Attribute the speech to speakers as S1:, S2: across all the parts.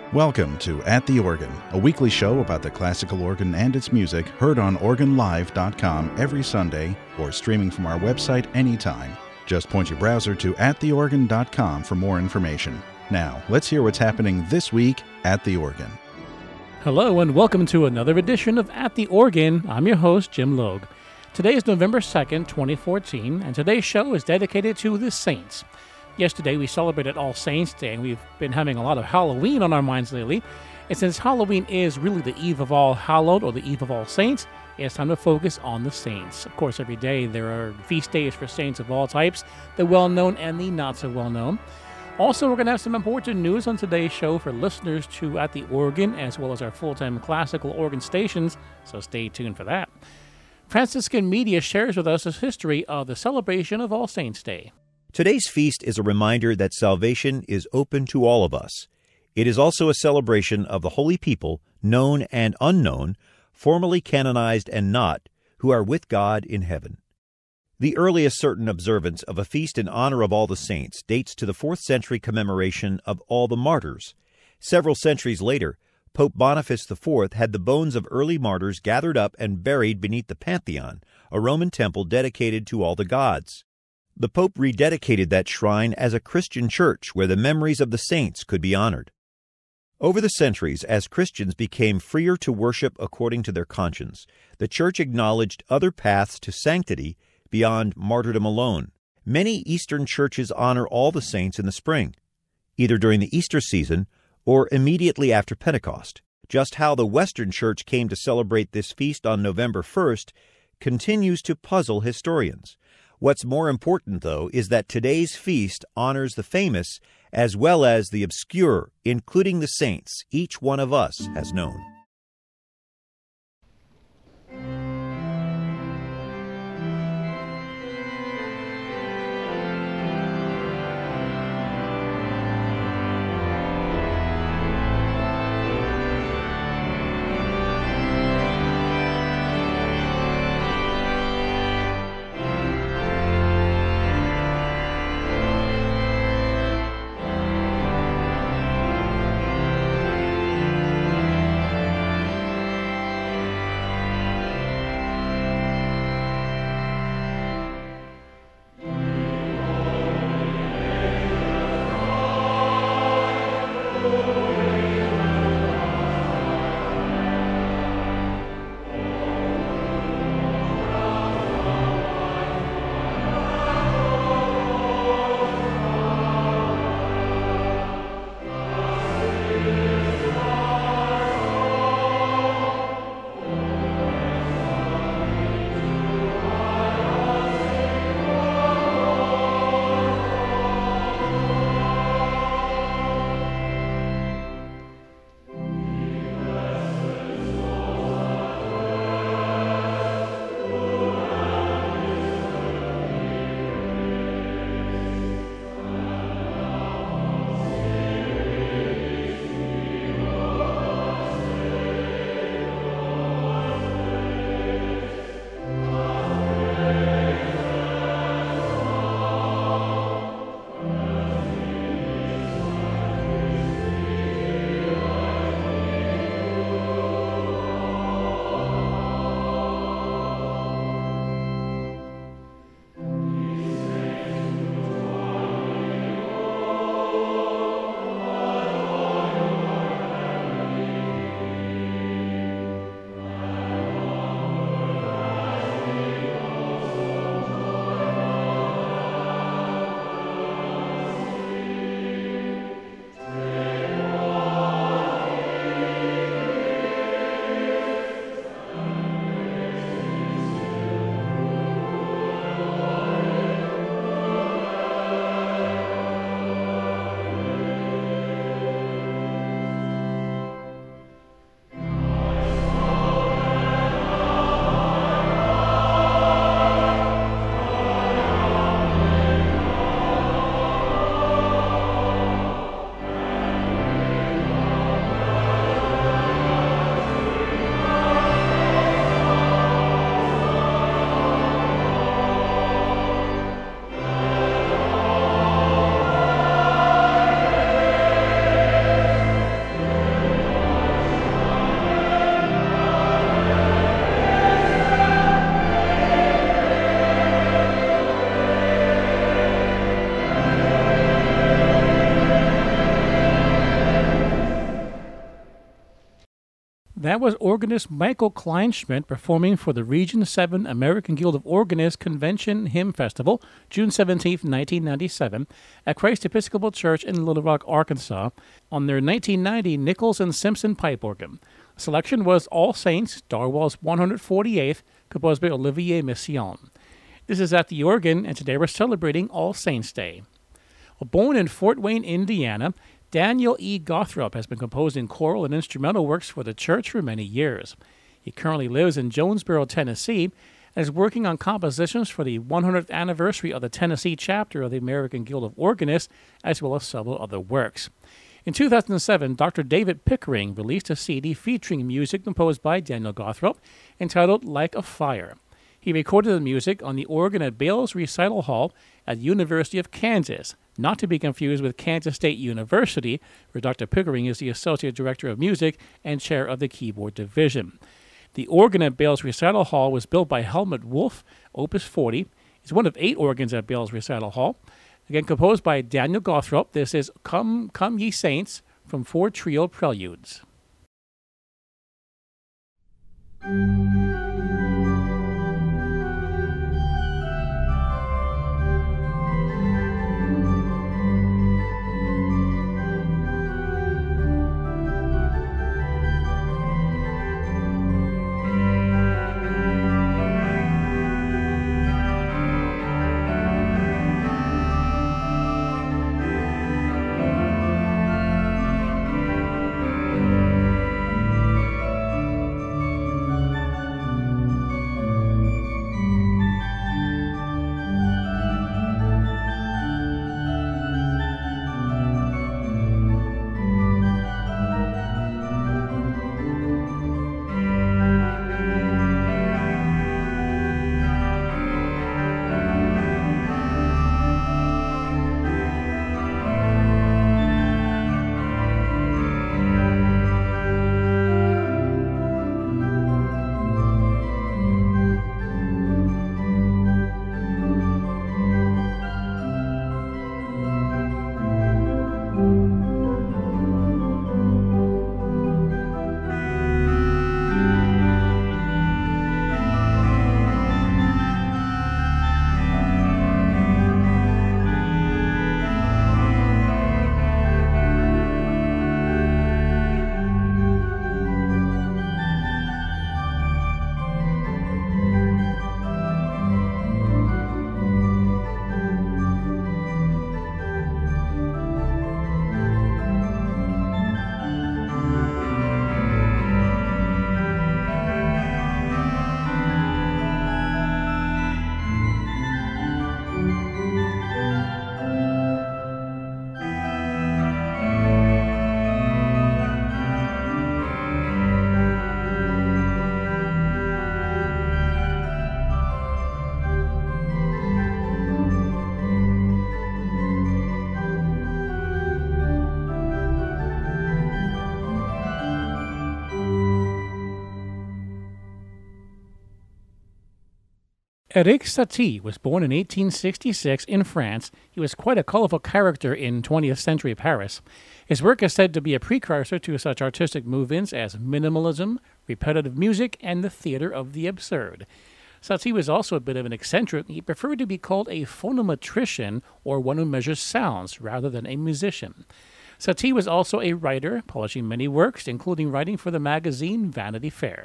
S1: Welcome to At the Organ, a weekly show about the classical organ and its music, heard on organlive.com every Sunday or streaming from our website anytime. Just point your browser to attheorgan.com for more information. Now, let's hear what's happening this week at the organ.
S2: Hello and welcome to another edition of At the Organ. I'm your host, Jim Logue. Today is November 2nd, 2014, and today's show is dedicated to the Saints. Yesterday we celebrated All Saints' Day, and we've been having a lot of Halloween on our minds lately. And since Halloween is really the Eve of All Hallowed, or the Eve of All Saints, it's time to focus on the saints. Of course, every day there are feast days for saints of all types, the well-known and the not-so-well-known. Also, we're going to have some important news on today's show for listeners to At the Organ, as well as our full-time classical organ stations, so stay tuned for that. Franciscan Media shares with us the history of the celebration of All Saints' Day.
S3: Today's feast is a reminder that salvation is open to all of us. It is also a celebration of the holy people, known and unknown, formally canonized and not, who are with God in heaven. The earliest certain observance of a feast in honor of all the saints dates to the 4th century commemoration of all the martyrs. Several centuries later, Pope Boniface IV had the bones of early martyrs gathered up and buried beneath the Pantheon, a Roman temple dedicated to all the gods. The Pope rededicated that shrine as a Christian church where the memories of the saints could be honored. Over the centuries, as Christians became freer to worship according to their conscience, the Church acknowledged other paths to sanctity beyond martyrdom alone. Many Eastern churches honor all the saints in the spring, either during the Easter season or immediately after Pentecost. Just how the Western Church came to celebrate this feast on November 1st continues to puzzle historians. What's more important, though, is that today's feast honors the famous as well as the obscure, including the saints each one of us has known.
S2: That was organist Michael Kleinschmidt performing for the Region 7 American Guild of Organists Convention Hymn Festival, June 17, 1997, at Christ Episcopal Church in Little Rock, Arkansas, on their 1990 Nichols and Simpson pipe organ. The selection was All Saints, Darwall's 148th, composed by Olivier Messiaen. This is At the Organ, and today we're celebrating All Saints' Day. Well, born in Fort Wayne, Indiana, Daniel E. Gothrop has been composing choral and instrumental works for the church for many years. He currently lives in Jonesboro, Tennessee, and is working on compositions for the 100th anniversary of the Tennessee chapter of the American Guild of Organists, as well as several other works. In 2007, Dr. David Pickering released a CD featuring music composed by Daniel Gothrop, entitled Like a Fire. He recorded the music on the organ at Bales Recital Hall at the University of Kansas, not to be confused with Kansas State University, where Dr. Pickering is the Associate Director of Music and Chair of the Keyboard Division. The organ at Bales Recital Hall was built by Helmut Wolff, Opus 40. It's one of 8 organs at Bales Recital Hall. Again, composed by Daniel Gothrop, this is Come, Come Ye Saints from 4 Trio Preludes. Erik Satie was born in 1866 in France. He was quite a colorful character in 20th century Paris. His work is said to be a precursor to such artistic movements as minimalism, repetitive music, and the theater of the absurd. Satie was also a bit of an eccentric. He preferred to be called a phonometrician, or one who measures sounds, rather than a musician. Satie was also a writer, publishing many works, including writing for the magazine Vanity Fair.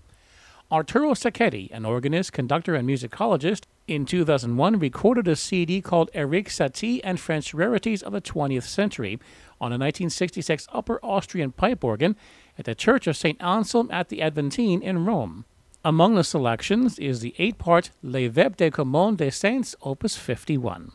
S2: Arturo Sacchetti, an organist, conductor, and musicologist, in 2001 recorded a CD called Erik Satie and French Rarities of the 20th Century on a 1966 Upper Austrian pipe organ at the Church of St. Anselm at the Aventine in Rome. Among the selections is the 8-part Les Vêpres des Communes des Saints, Opus 51.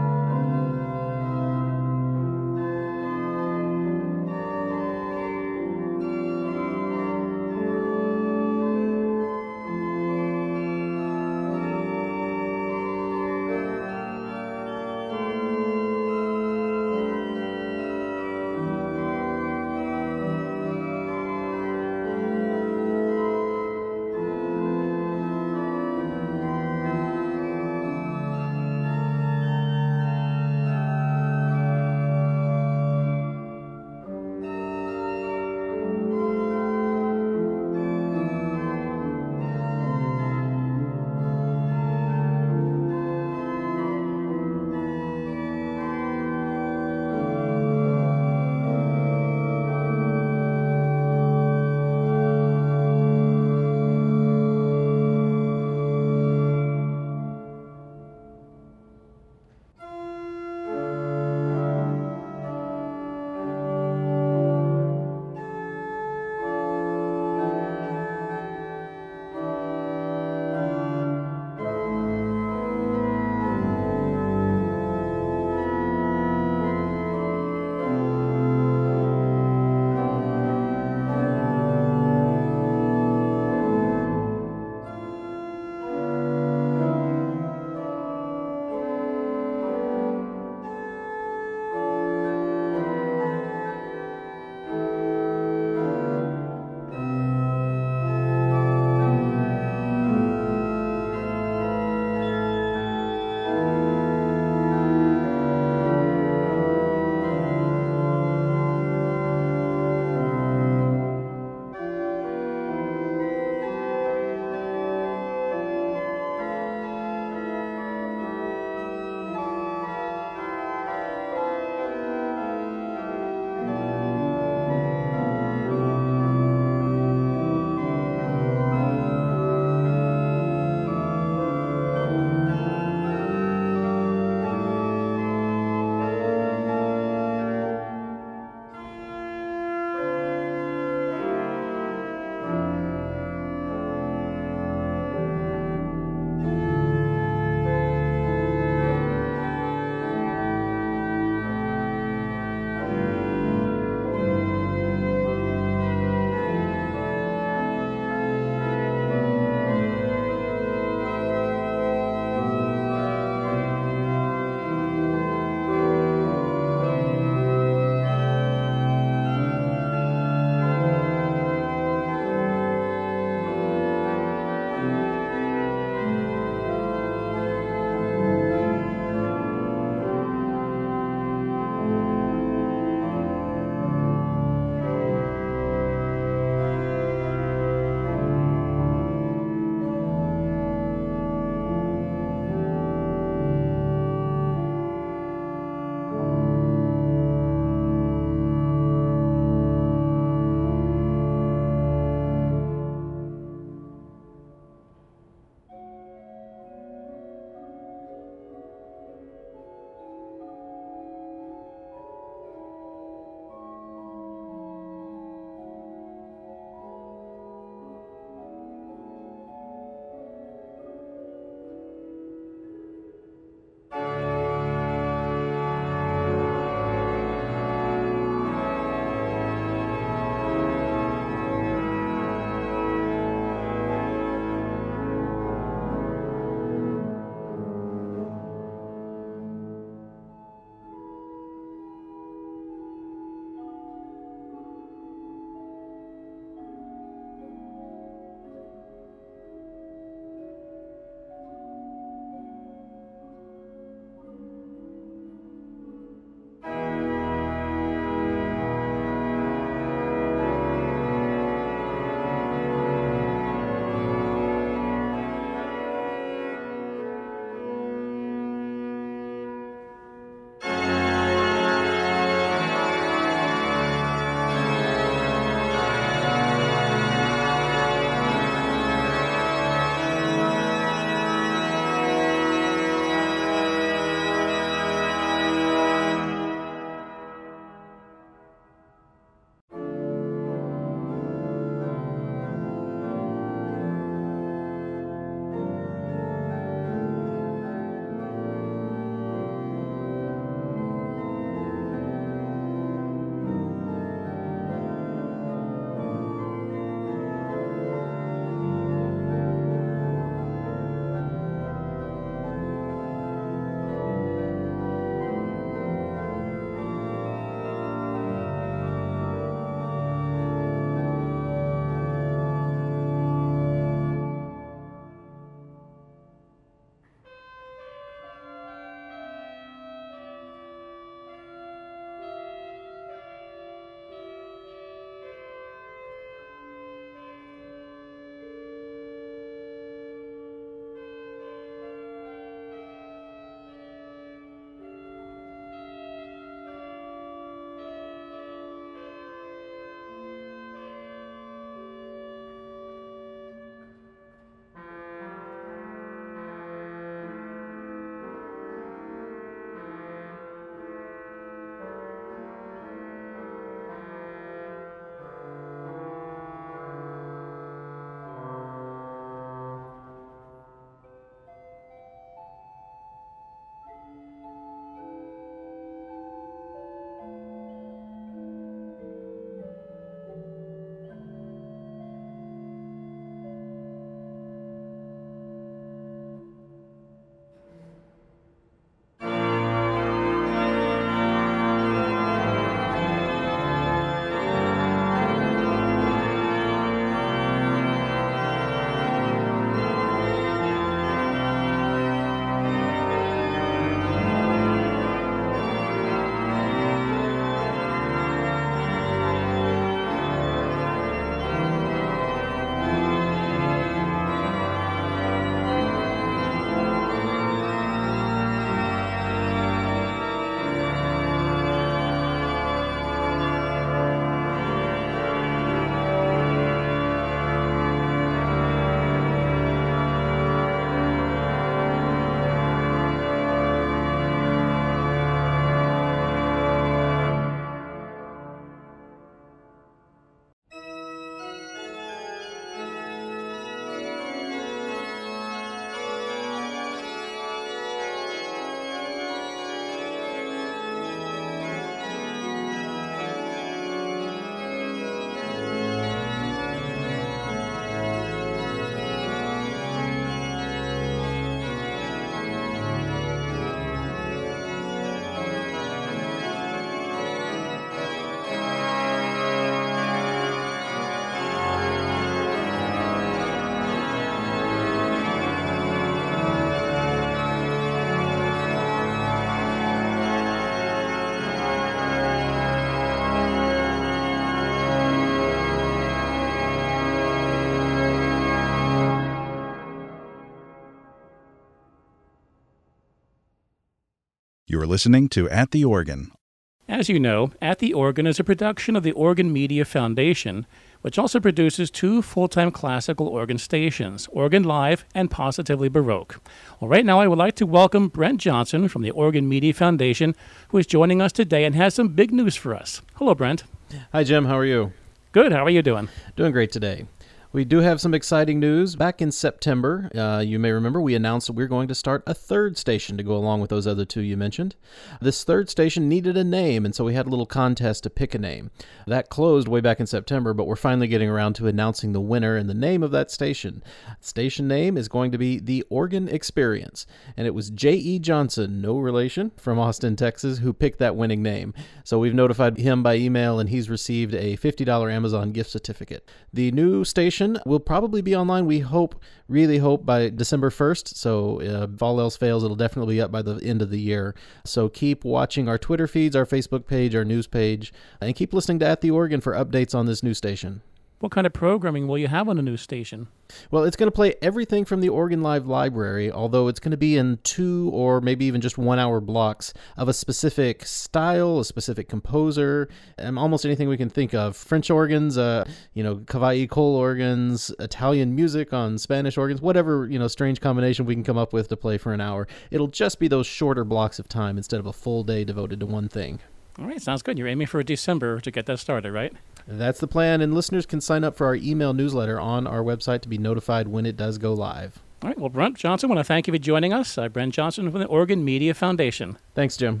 S1: You're listening to At the Organ.
S2: As you know, At the Organ is a production of the Organ Media Foundation, which also produces 2 full-time classical organ stations, Organ Live and Positively Baroque. Well, right now I would like to welcome Brent Johnson from the Organ Media Foundation, who is joining us today and has some big news for us. Hello, Brent.
S4: Hi, Jim. How are you?
S2: Good. How are you doing?
S4: Doing great today. We do have some exciting news. Back in September, you may remember, we announced that we're going to start a 3rd station to go along with those other 2 you mentioned. This 3rd station needed a name, and so we had a little contest to pick a name. That closed way back in September, but we're finally getting around to announcing the winner and the name of that station. Station name is going to be The Organ Experience, and it was J.E. Johnson, no relation, from Austin, Texas, who picked that winning name. So we've notified him by email, and he's received a $50 Amazon gift certificate. The new station will probably be online, we really hope, by December 1st. So if all else fails, it'll definitely be up by the end of the year. So keep watching our Twitter feeds, our Facebook page, our news page, and keep listening to At the Organ for updates on this new station.
S2: What kind of programming will you have on the new station?
S4: Well, it's going to play everything from the Organ Live library, although it's going to be in 2 or maybe even just 1 hour blocks of a specific style, a specific composer, and almost anything we can think of. French organs, Cavaillé Coll organs, Italian music on Spanish organs, whatever, strange combination we can come up with to play for an hour. It'll just be those shorter blocks of time instead of a full day devoted to one thing.
S2: All right, sounds good. You're aiming for December to get that started, right?
S4: That's the plan, and listeners can sign up for our email newsletter on our website to be notified when it does go live.
S2: All right, well, Brent Johnson, I want to thank you for joining us. I'm Brent Johnson from the Organ Media Foundation.
S4: Thanks, Jim.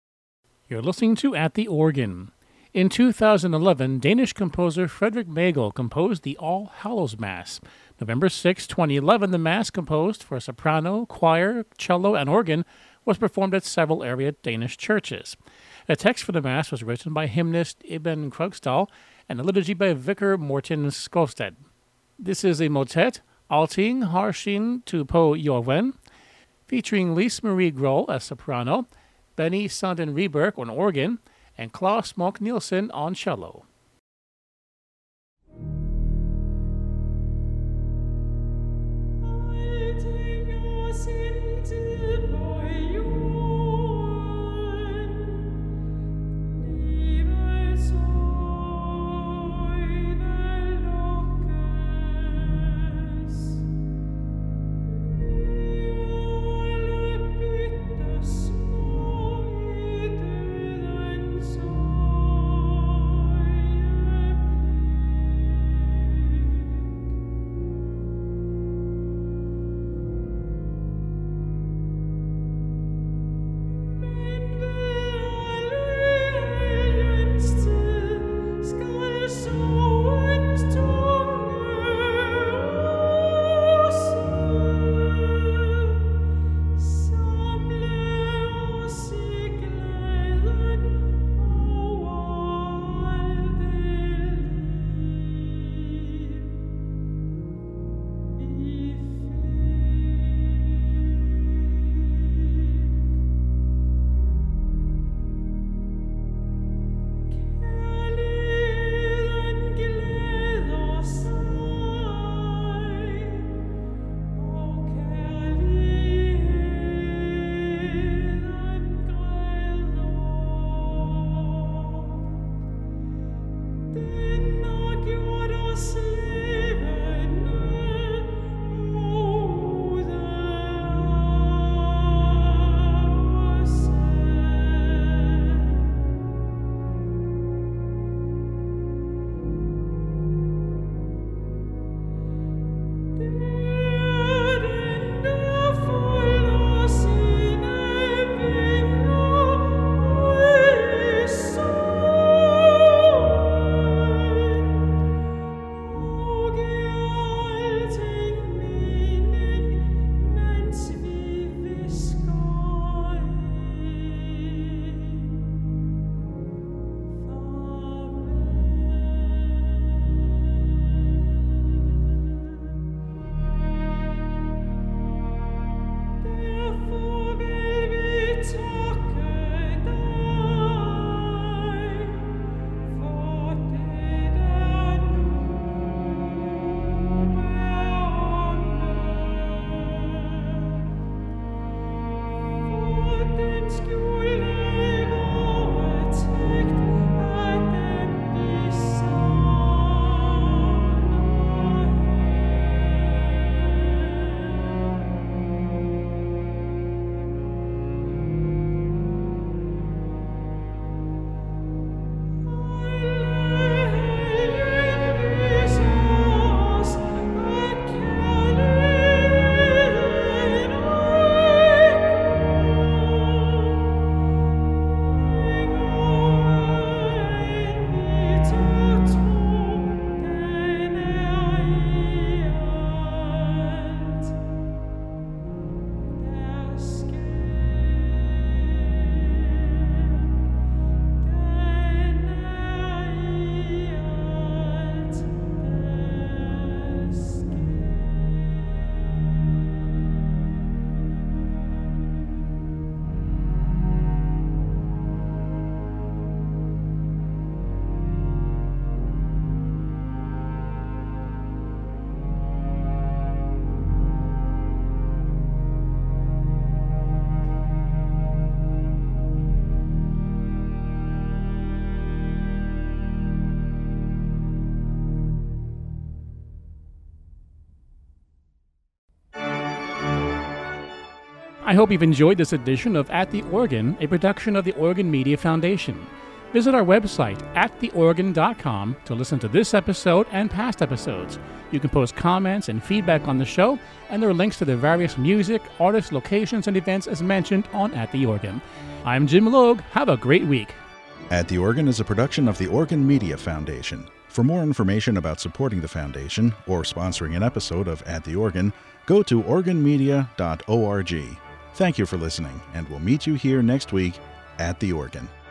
S2: You're listening to At the Organ. In 2011, Danish composer Frederick Magel composed the All Hallows Mass. November 6, 2011, the Mass, composed for soprano, choir, cello, and organ, was performed at several area Danish churches. The text for the Mass was written by hymnist Iben Krogstad and the liturgy by Vicar Morten Skovsted. This is a motet, Alting Harshin to Po Jorven, featuring Lise Marie Grohl as soprano, Benny Sanden Rieberg on organ, and Klaus Monk Nielsen on cello. I hope you've enjoyed this edition of At the Organ, a production of the Oregon Media Foundation. Visit our website, attheorgan.com, to listen to this episode and past episodes. You can post comments and feedback on the show, and there are links to the various music, artists, locations, and events as mentioned on At the Organ. I'm Jim Logue. Have a great week.
S1: At the Organ is a production of the Oregon Media Foundation. For more information about supporting the foundation or sponsoring an episode of At the Organ, go to organmedia.org. Thank you for listening, and we'll meet you here next week at the Organ.